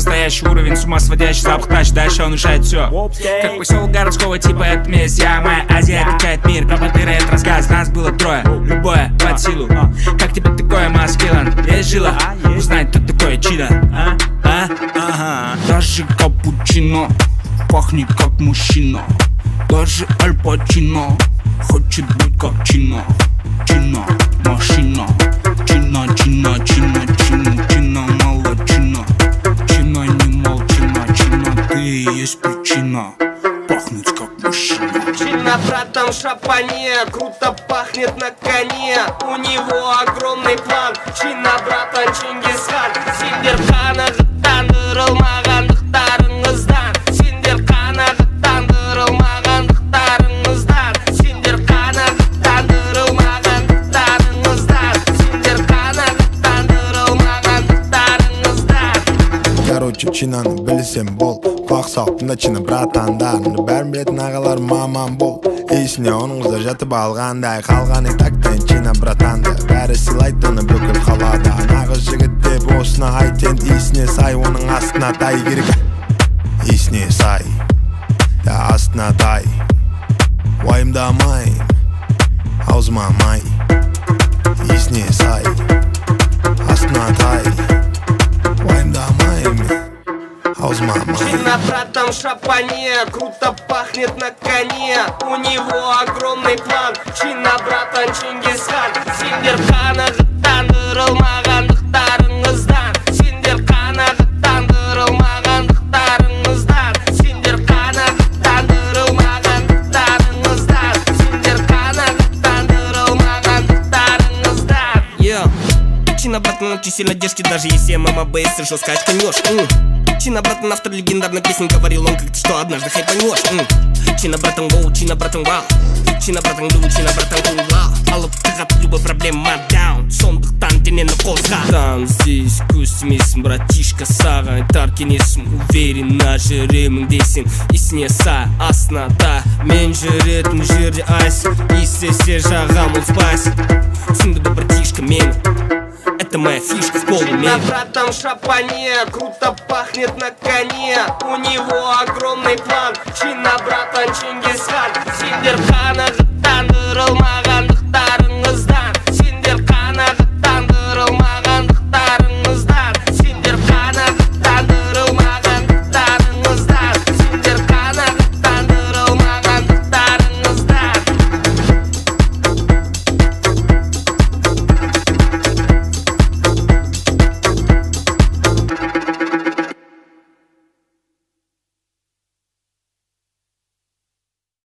настоящий уровень, с ума сводящий запах тащит, дальше он решает все. Как поселок городского типа, это месть, я моя Азия качает мир. Пропадыры, это рассказ, нас было трое, любое под силу. Как тебе такое, маскилан? Есть жила? Узнать, кто такое чидо? Даже капучино пахнет как мужчина. Даже Аль Пачино хочет быть как Чино. Чино, машина. Чина, чина, чина, чина, чина, молодчина. Чина, не молчина, чина, ты и есть причина пахнуть как мужчина. Чина, братан, шапане, круто пахнет на коне. У него огромный план. Чина, братан, Чингисхан. Сендер қанағаттандырылмағандықтарыңыздан. Сендер қанағаттандырылмағандықтарыңыздан. Сендер қанағаттандырылмағандықтарыңыздан. Сендер қанағаттандырылмағандықтарыңыздан. Короче, чинаны білсем бол. Бақ сауыптың чина братандарымды бәрін білетін ағалар маман бол. Есіне оныңызда жатып алғандай қалған тактен чина братанды бәрі сыйлайды оны бүкіл қалада. Нағыз жігіт деп осына айтен есіне сай, оның астына тай керек. Есіне сай, да астына тай. Уайымдамай, аузыма май. Есіне сай, астына тай. Уайымдамай, аузыма май. Чина, братан, шапане, круто пахнет на коне. У него огромный план. Чина, братан, Чингисхан. Сендер қанағаттандырылмағандықтарыңыздан. Сендер қанағаттандырылмағандықтарыңыздан. Сендер қанағаттандырылмағандықтарыңыздан. Сендер қанағаттандырылмағандықтарыңыздан. Чина, братан, очень сильно держки, даже если ММА-бейс и жестко очканешь. Чина, братан, автор легендарной песни, говорил он как-то, что однажды хайпанешь. Чина, братан, воу, чина, братан, вау. Чина, братан, лу, чина, братан, кул, вау. Алып тығат любой проблема даун. Сондықтан денені қозға. Там здесь көстемесін, братишка, саған айтар кеңесім. Уверенно жүремін дейсің, есіне сай, астына та. Мен жүретін жерде айсың, естесе жағам ол спайсың. Түсінді бі, братишка, мен. Это моя фишка в полуме. Чина, братан, шапане, круто пахнет на коне. У него огромный план. Чина, братан, Чингисхан. Сендер қанағаттандырылмағандықтарыңыздан.